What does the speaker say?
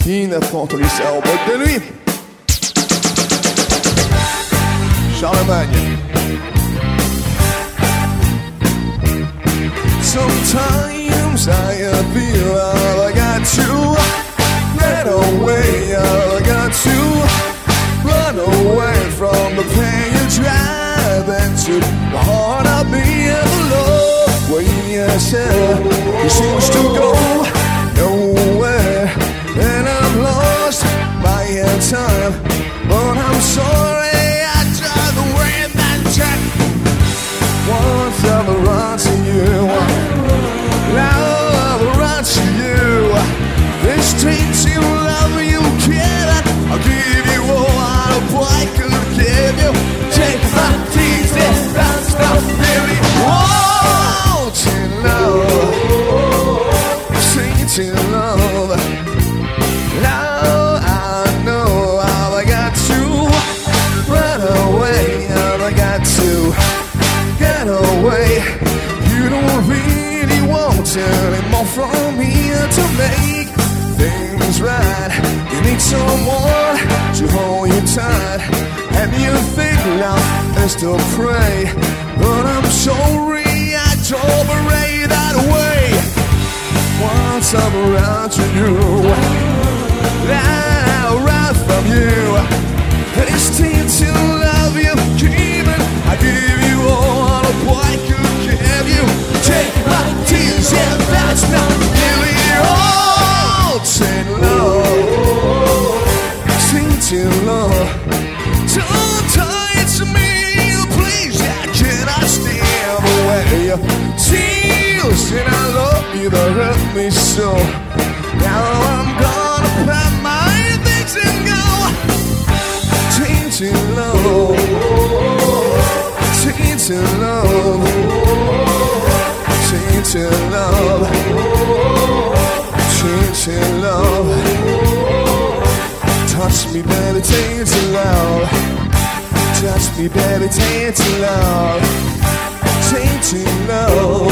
Il affronte l'Issa au bout de lui. Charlemagne. Sometimes I feel I got to get away. I got to run away from the pain you drive into the heart of me and the love. Where you said he seems to go nowhere, and I've lost my time. But I'm sorry I tried the way that track. Once I will run to you, now I will run to you. This streets you love you can't. I'll give you all a boy could give you. Take my teeth and that's not really wanting love. Sweet love. Now I know how I got to run away. How I got to get away. You don't really want anymore from me to make things right. You need someone to hold you tight, and you think love is to pray. But I'm sorry I tolerate that way. Once I'm around to you, now right from you. It's still to love you, even I give you all a boy could give you. Take my tears and that's not really all. Take love, to love. Don't tie it to me, please. I cannot stand away. Tears and I love you that hurt me so. Now I'm gonna pack my things and go. Tainted love, tainted love, tainted love, tainted love. Touch me, baby, tainted love. Touch me, baby, tainted love. Tainted love.